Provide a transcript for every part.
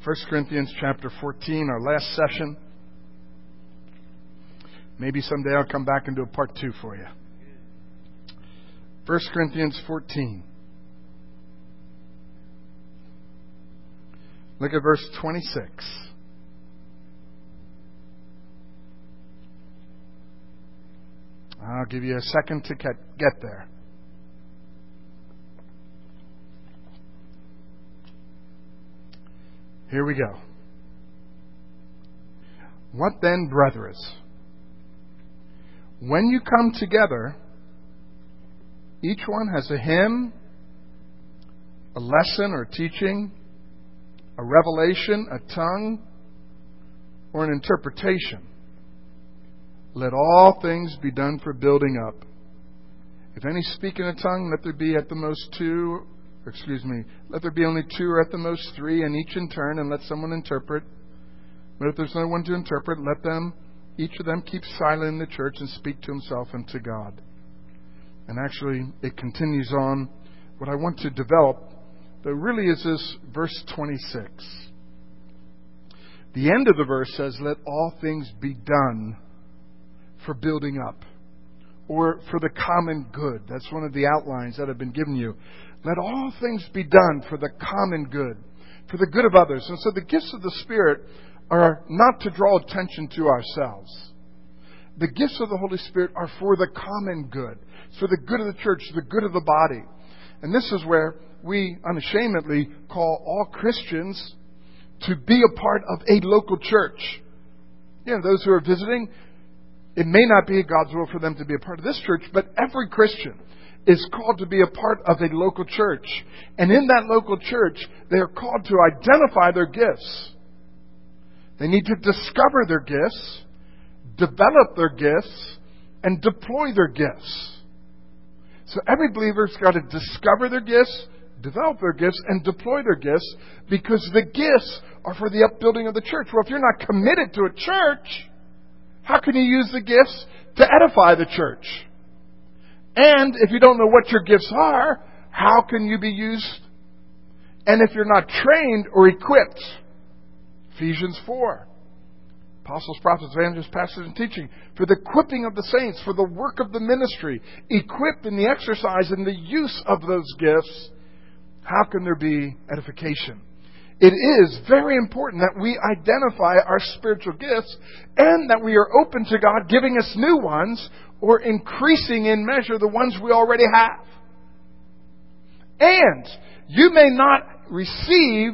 1 Corinthians chapter 14, our last session. Maybe someday I'll come back and do a part 2 for you. 1 Corinthians 14. Look at verse 26. I'll give you a second to get there. Here we go. What then, brethren? When you come together, each one has a hymn, a lesson or teaching, a revelation, a tongue, or an interpretation. Let all things be done for building up. If any speak in a tongue, let there be only 2 or at the most 3, and each in turn, and let someone interpret. But if there's no one to interpret, let each of them keep silent in the church and speak to himself and to God. And actually, it continues on. What I want to develop, though, really is this verse 26. The end of the verse says, let all things be done for building up, or for the common good. That's one of the outlines that have been given you. Let all things be done for the common good, for the good of others. And so the gifts of the Spirit are not to draw attention to ourselves. The gifts of the Holy Spirit are for the common good. It's for the good of the church, the good of the body. And this is where we unashamedly call all Christians to be a part of a local church. Those who are visiting, it may not be God's will for them to be a part of this church, but every Christian is called to be a part of a local church. And in that local church, they are called to identify their gifts. They need to discover their gifts, develop their gifts, and deploy their gifts. So every believer's got to discover their gifts, develop their gifts, and deploy their gifts, because the gifts are for the upbuilding of the church. Well, if you're not committed to a church, how can you use the gifts to edify the church? And if you don't know what your gifts are, how can you be used? And if you're not trained or equipped, Ephesians 4, apostles, prophets, evangelists, pastors, and teaching, for the equipping of the saints, for the work of the ministry, equipped in the exercise and the use of those gifts, how can there be edification? It is very important that we identify our spiritual gifts and that we are open to God giving us new ones or increasing in measure the ones we already have. And you may not receive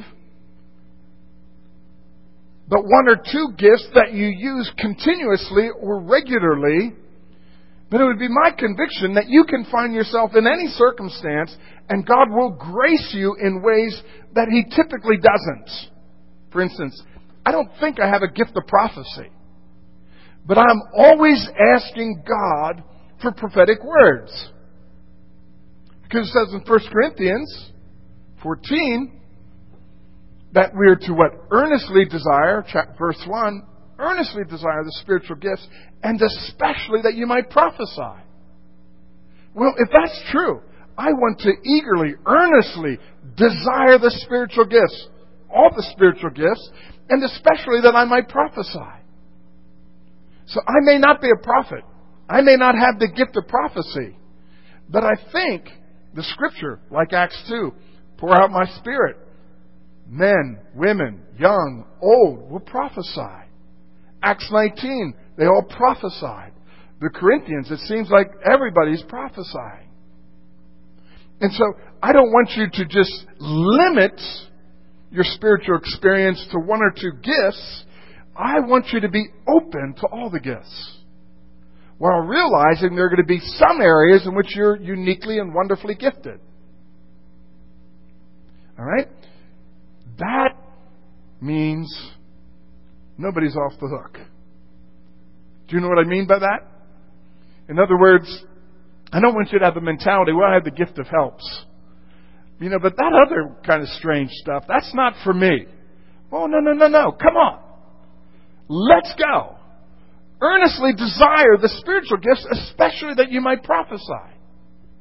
but 1 or 2 gifts that you use continuously or regularly, but it would be my conviction that you can find yourself in any circumstance and God will grace you in ways that He typically doesn't. For instance, I don't think I have a gift of prophecy, but I'm always asking God for prophetic words. Because it says in 1 Corinthians 14 that we are to what? Earnestly desire, verse 1, earnestly desire the spiritual gifts, and especially that you might prophesy. Well, if that's true, I want to eagerly, earnestly desire the spiritual gifts, all the spiritual gifts, and especially that I might prophesy. So I may not be a prophet. I may not have the gift of prophecy. But I think the Scripture, like Acts 2, pour out my Spirit. Men, women, young, old will prophesy. Acts 19, they all prophesied. The Corinthians, it seems like everybody's prophesying. And so I don't want you to just limit your spiritual experience to 1 or 2 gifts. I want you to be open to all the gifts, while realizing there are going to be some areas in which you're uniquely and wonderfully gifted. All right? That means nobody's off the hook. Do you know what I mean by that? In other words, I don't want you to have the mentality, well, I have the gift of helps. But that other kind of strange stuff, that's not for me. Oh, no. Come on. Let's go. Earnestly desire the spiritual gifts, especially that you might prophesy.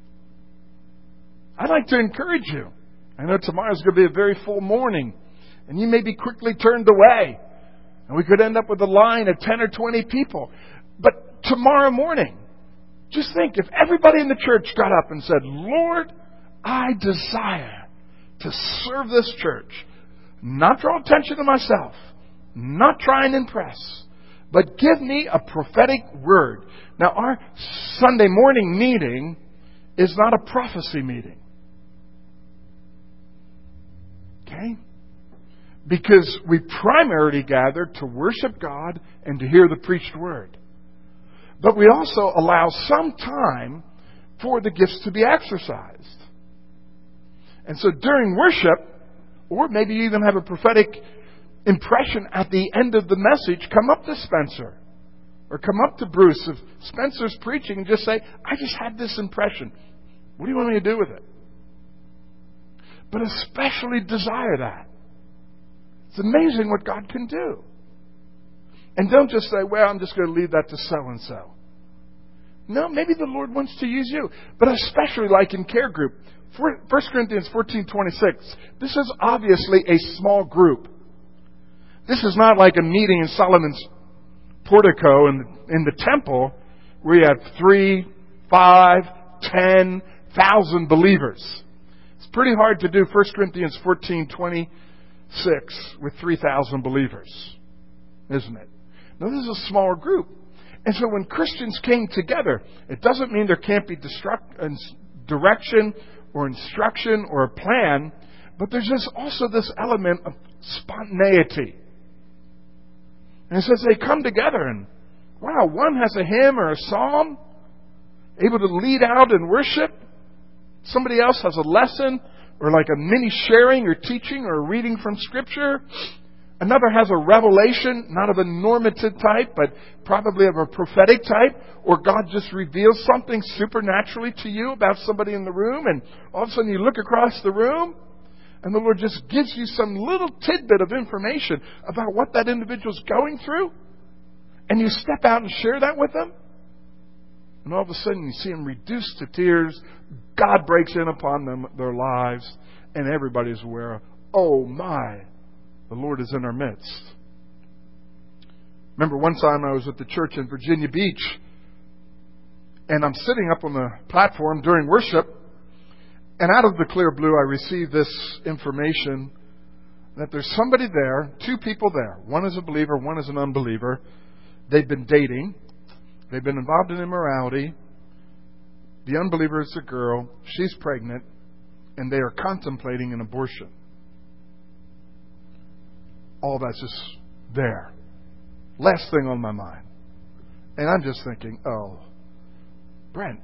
I'd like to encourage you. I know tomorrow's going to be a very full morning. And you may be quickly turned away. And we could end up with a line of 10 or 20 people. But tomorrow morning, just think, if everybody in the church got up and said, Lord, I desire to serve this church, not draw attention to myself, not try and impress, but give me a prophetic word. Now, our Sunday morning meeting is not a prophecy meeting. Okay? Because we primarily gather to worship God and to hear the preached word. But we also allow some time for the gifts to be exercised. And so during worship, or maybe you even have a prophetic impression at the end of the message, come up to Spencer or come up to Bruce if Spencer's preaching and just say, I just had this impression. What do you want me to do with it? But especially desire that. It's amazing what God can do. And don't just say, well, I'm just going to leave that to so-and-so. No, maybe the Lord wants to use you. But especially like in care group. 1 Corinthians 14:26. This is obviously a small group. This is not like a meeting in Solomon's portico in the temple where you have 3, 5, 10,000 believers. It's pretty hard to do 1 Corinthians 14:26 with 3,000 believers, isn't it? Now, this is a smaller group. And so when Christians came together, it doesn't mean there can't be direction or instruction or a plan, but there's just also this element of spontaneity. And it says they come together and, wow, one has a hymn or a psalm, able to lead out in worship. Somebody else has a lesson or like a mini sharing or teaching or reading from Scripture. Another has a revelation, not of a normative type, but probably of a prophetic type. Or God just reveals something supernaturally to you about somebody in the room. And all of a sudden you look across the room and the Lord just gives you some little tidbit of information about what that individual's going through. And you step out and share that with them. And all of a sudden you see them reduced to tears. God breaks in upon them, their lives. And everybody's aware of, oh my, the Lord is in our midst. Remember one time I was at the church in Virginia Beach, and I'm sitting up on the platform during worship, and out of the clear blue I received this information that there's somebody there, 2 people there. One is a believer, one is an unbeliever. They've been dating. They've been involved in immorality. The unbeliever is a girl. She's pregnant, and they are contemplating an abortion. All that's just there. Last thing on my mind. And I'm just thinking, oh, Brent,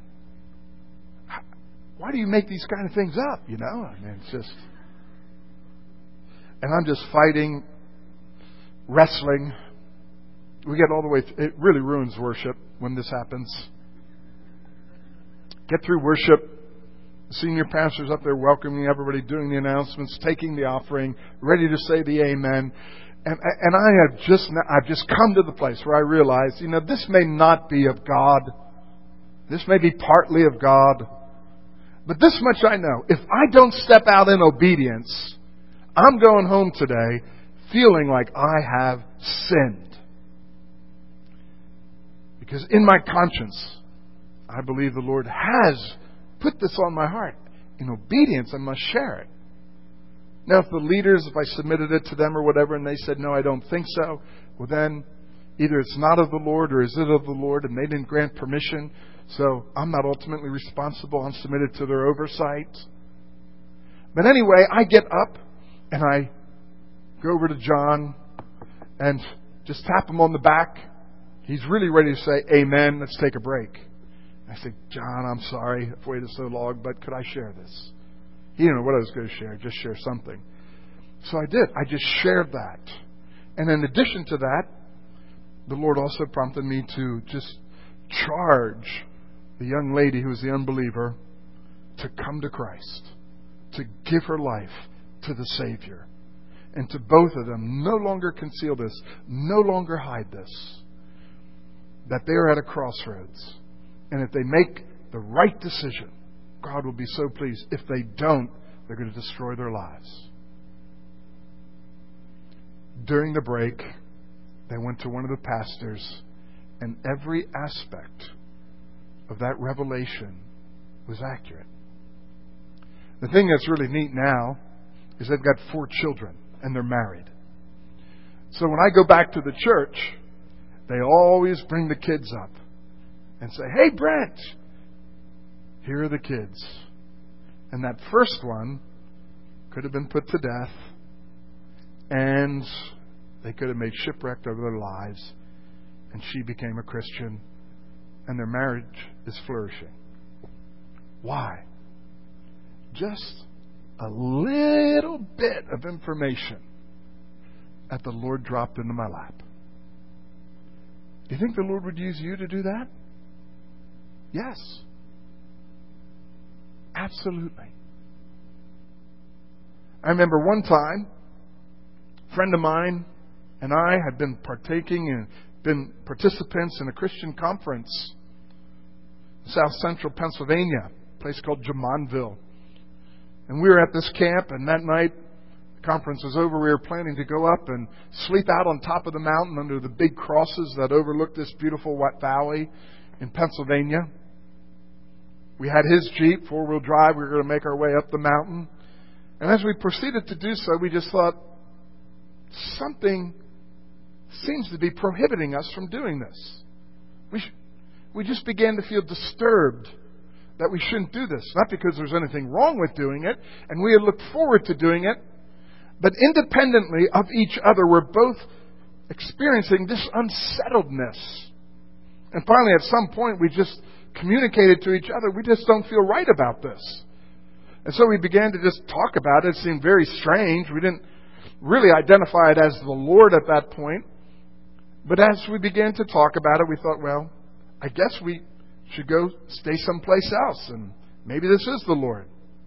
why do you make these kind of things up, you know? I mean, it's just... And I'm just fighting, wrestling. We get all the way... It really ruins worship when this happens. Get through worship. The senior pastor's up there welcoming everybody, doing the announcements, taking the offering, ready to say the amen. And I've just come to the place where I realize, you know, this may not be of God. This may be partly of God. But this much I know. If I don't step out in obedience, I'm going home today feeling like I have sinned. Because in my conscience, I believe the Lord has put this on my heart. In obedience, I must share it. Now, if the leaders, if I submitted it to them or whatever, and they said, no, I don't think so, well then, either it's not of the Lord or is it of the Lord, and they didn't grant permission, so I'm not ultimately responsible. I'm submitted to their oversight. But anyway, I get up and I go over to John and just tap him on the back. He's really ready to say, amen, let's take a break. I said, John, I'm sorry I've waited so long, but could I share this? He didn't know what I was going to share, just share something. So I did. I just shared that. And in addition to that, the Lord also prompted me to just charge the young lady who was the unbeliever to come to Christ, to give her life to the Savior. And to both of them, no longer conceal this, no longer hide this, that they are at a crossroads. And if they make the right decision, God will be so pleased. If they don't, they're going to destroy their lives. during the break, they went to one of the pastors, and every aspect of that revelation was accurate. The thing that's really neat now is they've got 4 children, and they're married. So when I go back to the church, they always bring the kids up and say, "Hey, Brent, here are the kids." And that first one could have been put to death, and they could have made shipwreck of their lives, and she became a Christian, and their marriage is flourishing. Why? Just a little bit of information that the Lord dropped into my lap. Do you think the Lord would use you to do that? Yes. Absolutely. I remember one time, a friend of mine and I had been been participants in a Christian conference in South Central Pennsylvania, a place called Jamonville. And we were at this camp, and that night, the conference was over, we were planning to go up and sleep out on top of the mountain under the big crosses that overlooked this beautiful wet valley in Pennsylvania. We had his Jeep, 4-wheel drive. We were going to make our way up the mountain. And as we proceeded to do so, we just thought, something seems to be prohibiting us from doing this. We just began to feel disturbed that we shouldn't do this. Not because there's anything wrong with doing it, and we had looked forward to doing it, but independently of each other, we're both experiencing this unsettledness. And finally, at some point, we just communicated to each other, we just don't feel right about this. And so we began to just talk about it. It seemed very strange. We didn't really identify it as the Lord at that point. But as we began to talk about it, we thought, well, I guess we should go stay someplace else, and maybe this is the Lord.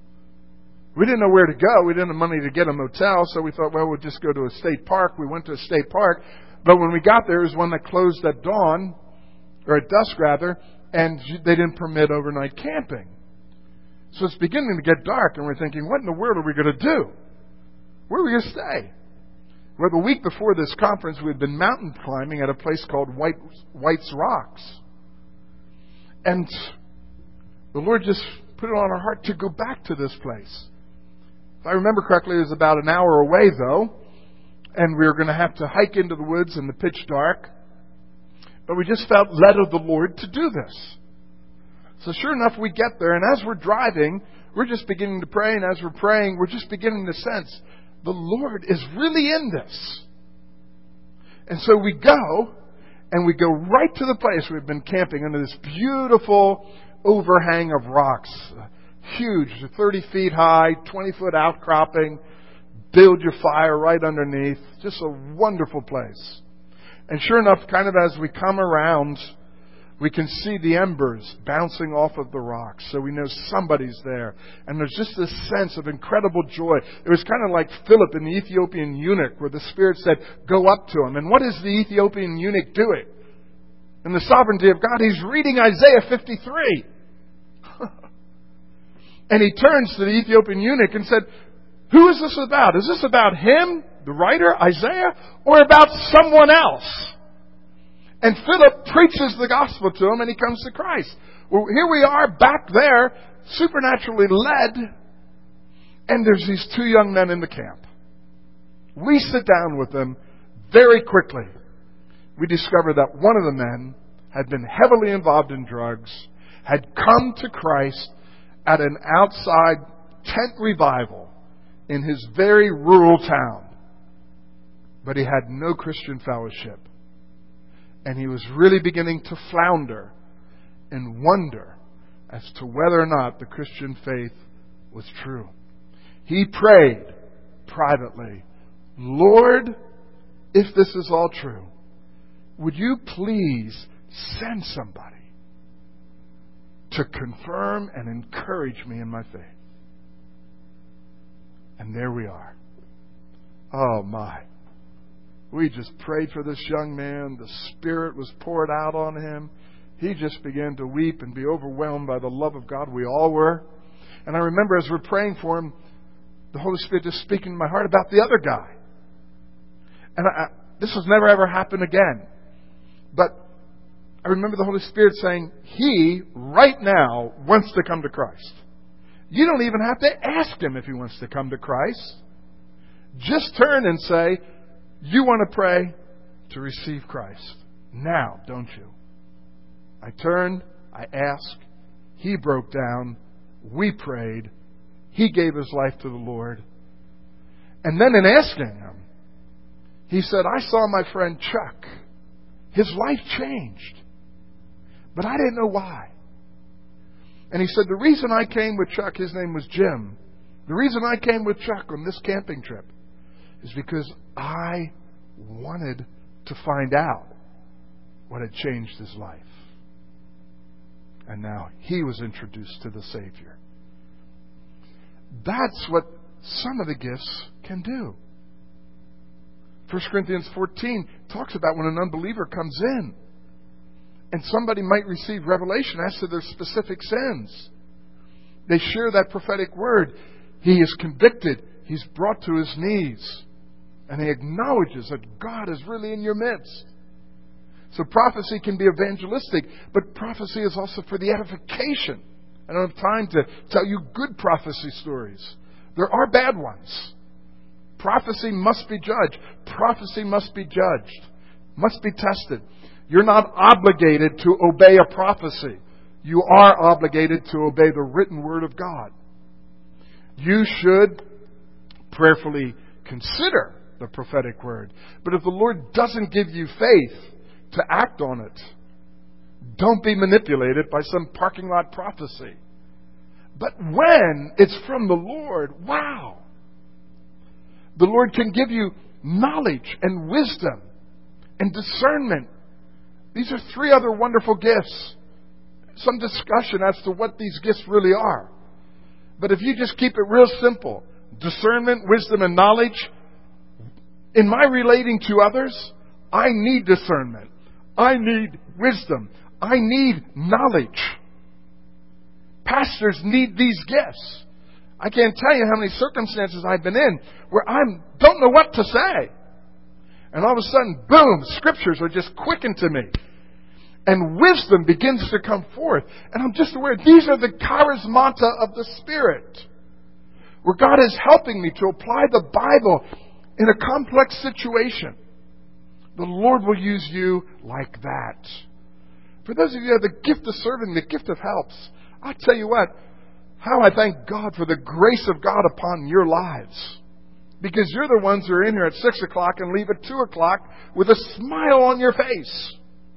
We didn't know where to go. We didn't have money to get a motel, so we thought, well, we'll just go to a state park. We went to a state park, but when we got there, it was one that closed at dawn, or at dusk rather, and they didn't permit overnight camping. So it's beginning to get dark, and we're thinking, what in the world are we going to do? Where are we going to stay? Well, the week before this conference, we'd been mountain climbing at a place called White's Rocks. And the Lord just put it on our heart to go back to this place. If I remember correctly, it was about an hour away, though, and we were going to have to hike into the woods in the pitch dark. But we just felt led of the Lord to do this. So sure enough, we get there, and as we're driving, we're just beginning to pray, and as we're praying, we're just beginning to sense the Lord is really in this. And so we go right to the place we've been camping under this beautiful overhang of rocks. Huge, 30 feet high, 20-foot outcropping. Build your fire right underneath. Just a wonderful place. And sure enough, kind of as we come around, we can see the embers bouncing off of the rocks. So we know somebody's there. And there's just this sense of incredible joy. It was kind of like Philip and the Ethiopian eunuch, where the Spirit said, go up to him. And what is the Ethiopian eunuch doing? In the sovereignty of God, he's reading Isaiah 53. And he turns to the Ethiopian eunuch and said, who is this about? Is this about him, the writer, Isaiah, or about someone else? And Philip preaches the gospel to him, and he comes to Christ. Well, here we are back there, supernaturally led, and there's these 2 young men in the camp. We sit down with them very quickly. We discover that one of the men had been heavily involved in drugs, had come to Christ at an outside tent revival in his very rural town. But he had no Christian fellowship. And he was really beginning to flounder and wonder as to whether or not the Christian faith was true. He prayed privately, Lord, if this is all true, would you please send somebody to confirm and encourage me in my faith? And there we are. Oh my. We just prayed for this young man. The Spirit was poured out on him. He just began to weep and be overwhelmed by the love of God. We all were. And I remember as we're praying for him, the Holy Spirit just speaking in my heart about the other guy. And this has never ever happened again. But I remember the Holy Spirit saying, He, right now, wants to come to Christ. You don't even have to ask Him if He wants to come to Christ. Just turn and say, you want to pray to receive Christ. Now, don't you? I turned, I asked, he broke down, we prayed, he gave his life to the Lord. And then in asking him, he said, I saw my friend Chuck. His life changed. But I didn't know why. And he said, the reason I came with Chuck, his name was Jim, the reason I came with Chuck on this camping trip is because I wanted to find out what had changed his life. And now he was introduced to the Savior. That's what some of the gifts can do. 1 Corinthians 14 talks about when an unbeliever comes in and somebody might receive revelation as to their specific sins. They share that prophetic word. He is convicted. He's brought to his knees. And he acknowledges that God is really in your midst. So prophecy can be evangelistic, but prophecy is also for the edification. I don't have time to tell you good prophecy stories. There are bad ones. Prophecy must be judged. Prophecy must be judged. Must be tested. You're not obligated to obey a prophecy. You are obligated to obey the written word of God. You should prayerfully consider the prophetic word. But if the Lord doesn't give you faith to act on it, don't be manipulated by some parking lot prophecy. But when it's from the Lord, wow! The Lord can give you knowledge and wisdom and discernment. These are three other wonderful gifts. Some discussion as to what these gifts really are. But if you just keep it real simple, discernment, wisdom, and knowledge, in my relating to others, I need discernment. I need wisdom. I need knowledge. Pastors need these gifts. I can't tell you how many circumstances I've been in where I don't know what to say. And all of a sudden, boom, scriptures are just quickened to me. And wisdom begins to come forth. And I'm just aware, these are the charismata of the Spirit. Where God is helping me to apply the Bible in a complex situation. The Lord will use you like that. For those of you who have the gift of serving, the gift of helps, I'll tell you what, how I thank God for the grace of God upon your lives. Because you're the ones who are in here at 6 o'clock and leave at 2 o'clock with a smile on your face.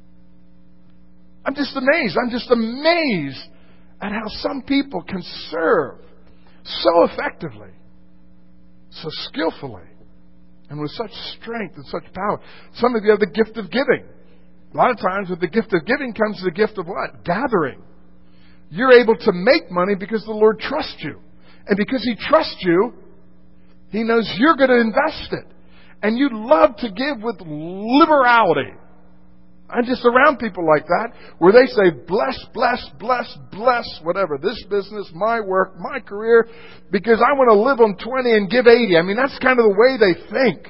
I'm just amazed. I'm just amazed at how some people can serve so effectively, so skillfully, and with such strength and such power. Some of you have the gift of giving. A lot of times with the gift of giving comes the gift of what? Gathering. You're able to make money because the Lord trusts you. And because He trusts you, He knows you're going to invest it. And you love to give with liberality. I'm just around people like that, where they say, bless, bless, bless, bless, whatever, this business, my work, my career, because I want to live on 20 and give 80. I mean, that's kind of the way they think.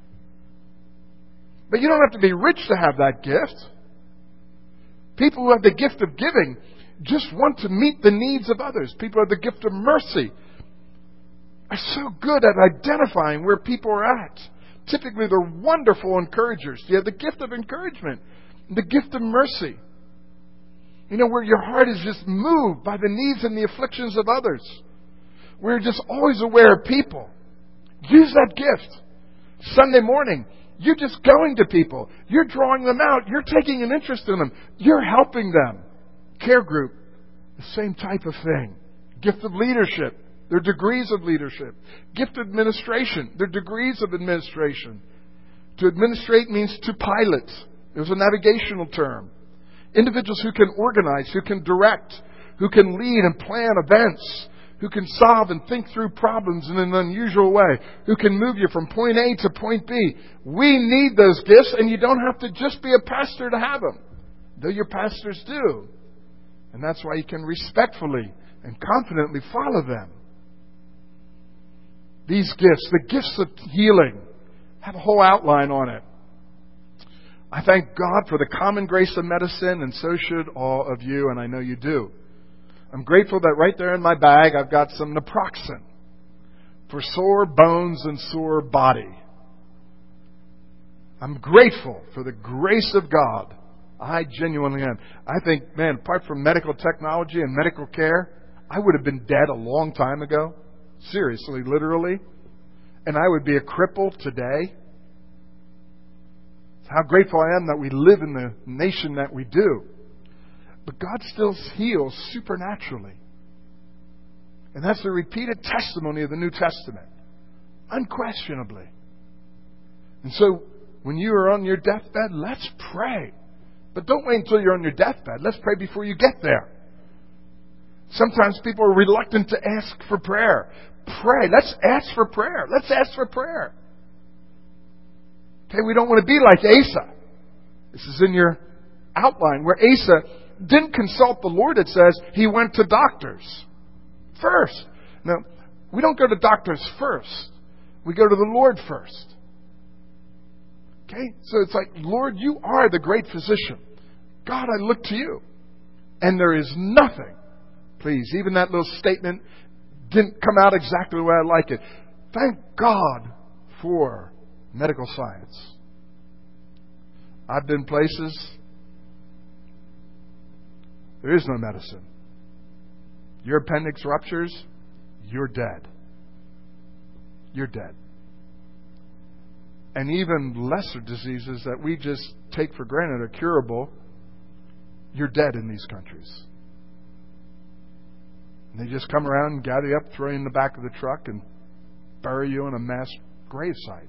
But you don't have to be rich to have that gift. People who have the gift of giving just want to meet the needs of others. People who have the gift of mercy are so good at identifying where people are at. Typically, they're wonderful encouragers. You have the gift of encouragement, the gift of mercy. You know, where your heart is just moved by the needs and the afflictions of others. Where you're just always aware of people. Use that gift. Sunday morning, you're just going to people. You're drawing them out. You're taking an interest in them. You're helping them. Care group, the same type of thing. Gift of leadership. There are degrees of leadership. Gift of administration. There are degrees of administration. To administrate means to pilot. There's a navigational term. Individuals who can organize, who can direct, who can lead and plan events, who can solve and think through problems in an unusual way, who can move you from point A to point B. We need those gifts, and you don't have to just be a pastor to have them, though your pastors do. And that's why you can respectfully and confidently follow them. These gifts, the gifts of healing, have a whole outline on it. I thank God for the common grace of medicine, and so should all of you, and I know you do. I'm grateful that right there in my bag I've got some naproxen for sore bones and sore body. I'm grateful for the grace of God. I genuinely am. I think, man, apart from medical technology and medical care, I would have been dead a long time ago. Seriously, literally. And I would be a cripple today. How grateful I am that we live in the nation that we do. But God still heals supernaturally. And that's the repeated testimony of the New Testament. Unquestionably. And so, when you are on your deathbed, let's pray. But don't wait until you're on your deathbed. Let's pray before you get there. Sometimes people are reluctant to ask for prayer. Pray. Let's ask for prayer. Let's ask for prayer. Okay, we don't want to be like Asa. This is in your outline, where Asa didn't consult the Lord, it says. He went to doctors first. Now, we don't go to doctors first. We go to the Lord first. Okay? So it's like, Lord, you are the great physician. God, I look to you. And there is nothing. Please, even that little statement didn't come out exactly the way I like it. Thank God for medical science. I've been places there is no medicine. Your appendix ruptures, you're dead. You're dead. And even lesser diseases that we just take for granted are curable, you're dead in these countries. And they just come around and gather you up, throw you in the back of the truck, and bury you in a mass gravesite.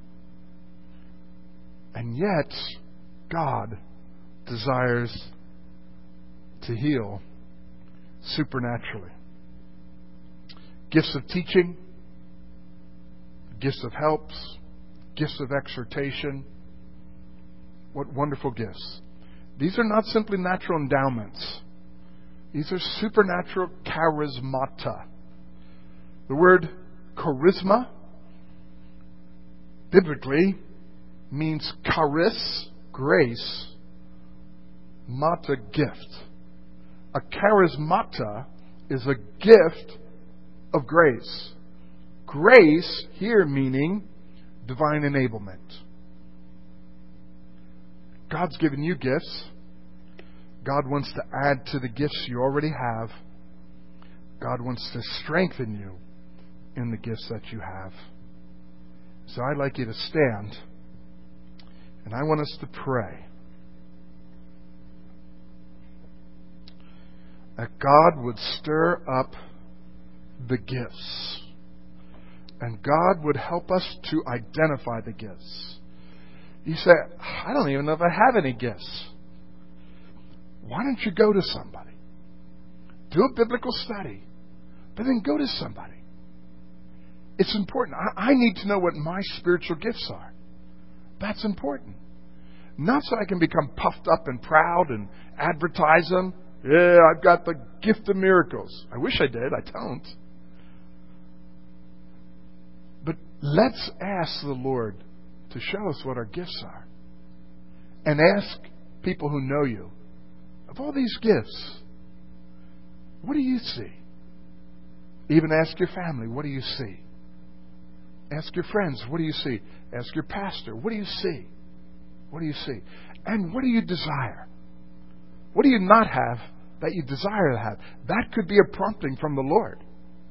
And yet, God desires to heal supernaturally. Gifts of teaching, gifts of helps, gifts of exhortation. What wonderful gifts. These are not simply natural endowments. These are supernatural charismata. The word charisma biblically means charis, grace, mata, gift. A charismata is a gift of grace. Grace here meaning divine enablement. God's given you gifts. God wants to add to the gifts you already have. God wants to strengthen you in the gifts that you have. So I'd like you to stand, and I want us to pray that God would stir up the gifts, and God would help us to identify the gifts. You say, I don't even know if I have any gifts. Why don't you go to somebody? Do a biblical study, but then go to somebody. It's important. I need to know what my spiritual gifts are. That's important. Not so I can become puffed up and proud and advertise them. Yeah, I've got the gift of miracles. I wish I did. I don't. But let's ask the Lord to show us what our gifts are. And ask people who know you, of all these gifts, what do you see? Even ask your family, what do you see? Ask your friends, what do you see? Ask your pastor, what do you see? What do you see? And what do you desire? What do you not have that you desire to have? That could be a prompting from the Lord.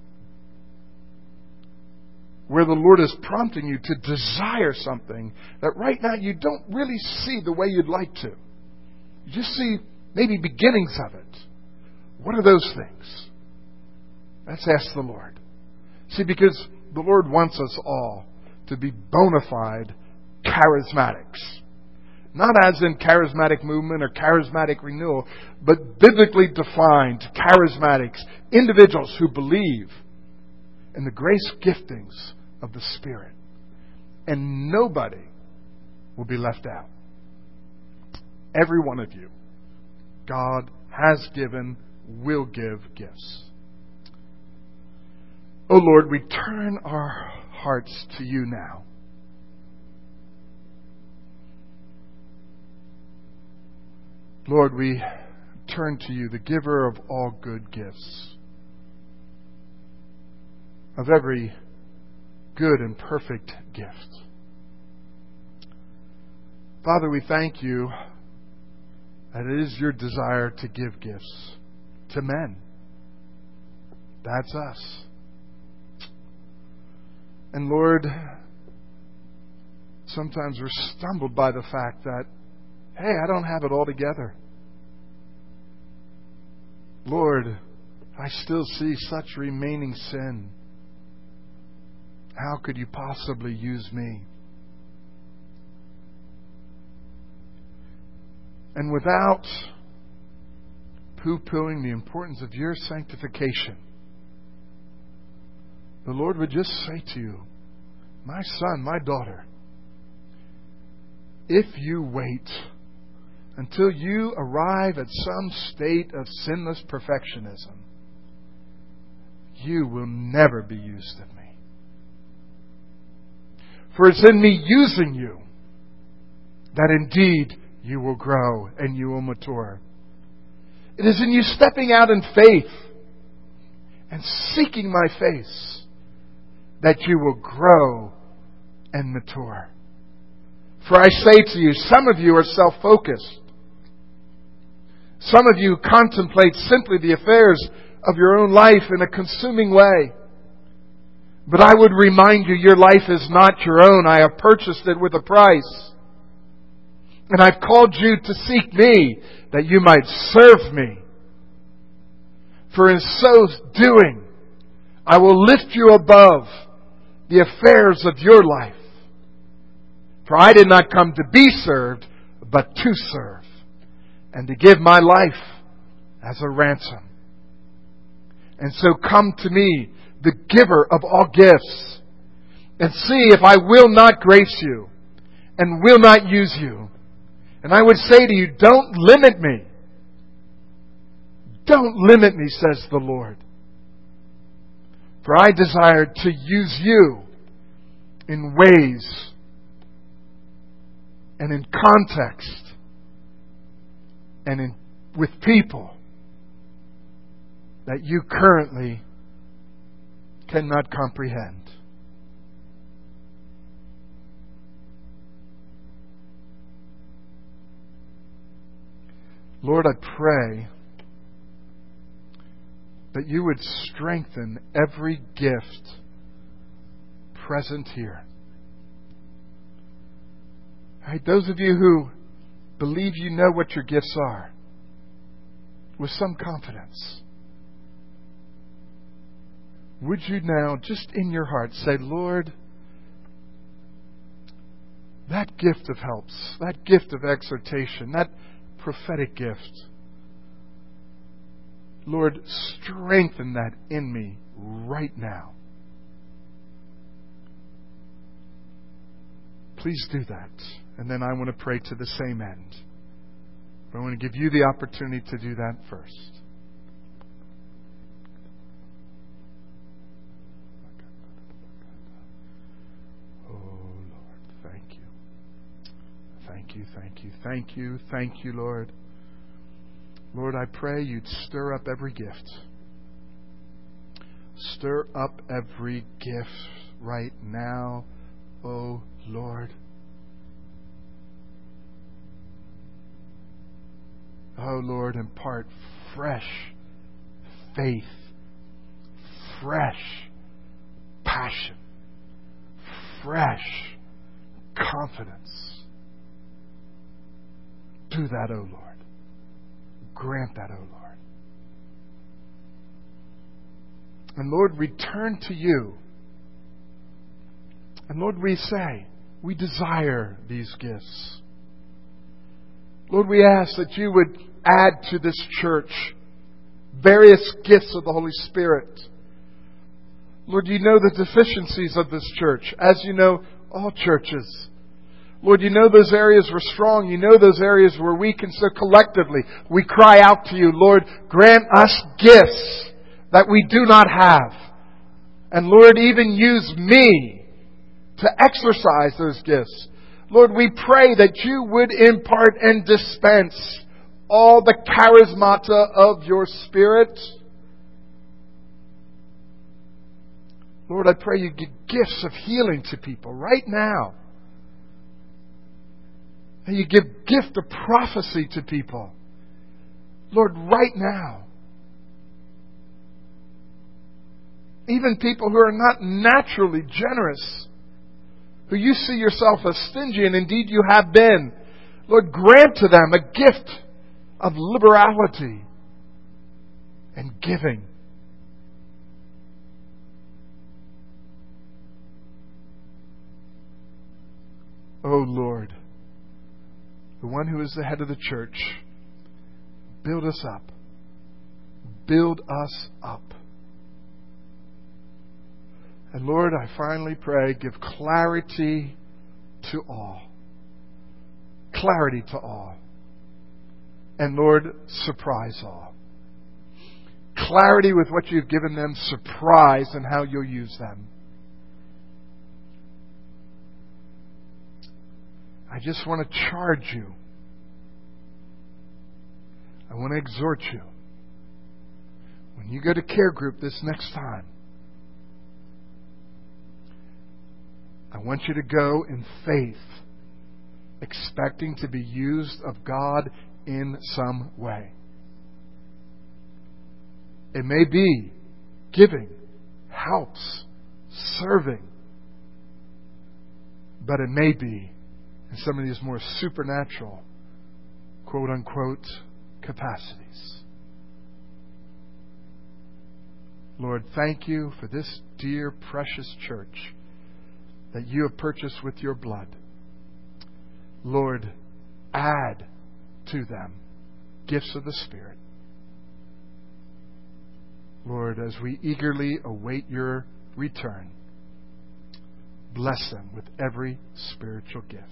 Where the Lord is prompting you to desire something that right now you don't really see the way you'd like to. You just see maybe beginnings of it. What are those things? Let's ask the Lord. See, because the Lord wants us all to be bona fide charismatics. Not as in charismatic movement or charismatic renewal, but biblically defined charismatics, individuals who believe in the grace giftings of the Spirit. And nobody will be left out. Every one of you, God has given, will give gifts. Oh Lord, we turn our hearts to you now. Lord, we turn to You, the giver of all good gifts, of every good and perfect gift. Father, we thank You that it is Your desire to give gifts to men. That's us. And Lord, sometimes we're stumbled by the fact that, hey, I don't have it all together. Lord, I still see such remaining sin. How could You possibly use me? And without poo-pooing the importance of Your sanctification, the Lord would just say to you, my son, my daughter, if you wait until you arrive at some state of sinless perfectionism, you will never be used of me. For it's in me using you that indeed you will grow and you will mature. It is in you stepping out in faith and seeking my face that you will grow and mature. For I say to you, some of you are self-focused. Some of you contemplate simply the affairs of your own life in a consuming way. But I would remind you, your life is not your own. I have purchased it with a price. And I've called you to seek me, that you might serve me. For in so doing, I will lift you above the affairs of your life. For I did not come to be served, but to serve, and to give my life as a ransom. And so come to me, the giver of all gifts, and see if I will not grace you and will not use you. And I would say to you, don't limit me. Don't limit me, says the Lord. For I desire to use you in ways and in context and with people that you currently cannot comprehend. Lord, I pray that you would strengthen every gift present here. Right, those of you who believe you know what your gifts are, with some confidence, would you now, just in your heart, say, Lord, that gift of helps, that gift of exhortation, that prophetic gift, Lord, strengthen that in me right now. Please do that. And then I want to pray to the same end. But I want to give you the opportunity to do that first. Oh, Lord, thank you. Thank you, thank you, thank you, thank you, Lord. Lord, I pray you'd stir up every gift. Stir up every gift right now, oh Lord. Oh Lord, impart fresh faith, fresh passion, fresh confidence. Do that, oh Lord. Grant that, oh Lord. And Lord, return to you. And Lord, we say, we desire these gifts. Lord, we ask that you would add to this church various gifts of the Holy Spirit. Lord, you know the deficiencies of this church, as you know all churches. Lord, you know those areas we're strong. You know those areas we're weak. And so collectively, we cry out to you, Lord, grant us gifts that we do not have. And Lord, even use me to exercise those gifts. Lord, we pray that you would impart and dispense all the charismata of your Spirit. Lord, I pray you give gifts of healing to people right now. And you give gift of prophecy to people. Lord, right now. Even people who are not naturally generous, who you see yourself as stingy, and indeed you have been. Lord, grant to them a gift of liberality and giving. Oh Lord, the one who is the head of the church, build us up. Build us up. And Lord, I finally pray, give clarity to all. Clarity to all. And Lord, surprise all. Clarity with what you've given them, surprise in how you'll use them. I just want to charge you. I want to exhort you. When you go to care group this next time, I want you to go in faith, expecting to be used of God in some way. It may be giving, helps, serving, but it may be in some of these more supernatural, quote-unquote, capacities. Lord, thank you for this dear, precious church that you have purchased with your blood. Lord, add to them gifts of the Spirit. Lord, as we eagerly await your return, bless them with every spiritual gift.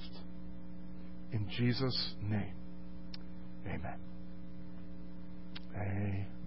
In Jesus' name, amen. Amen.